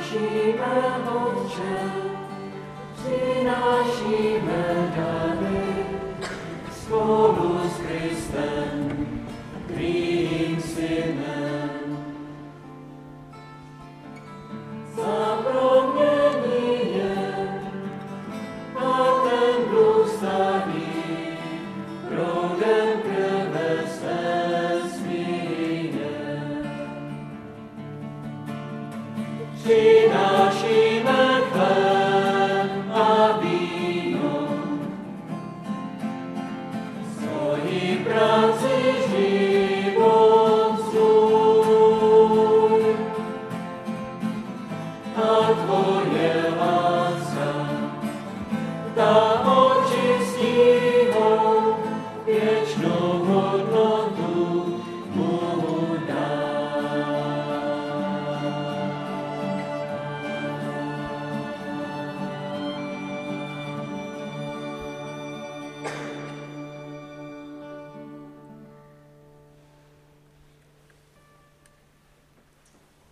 přinášíme, Otče, přinášíme dary spolu s Kristem, tvým synem. Za promění je a ten dluh starý, proudem krve své svíně.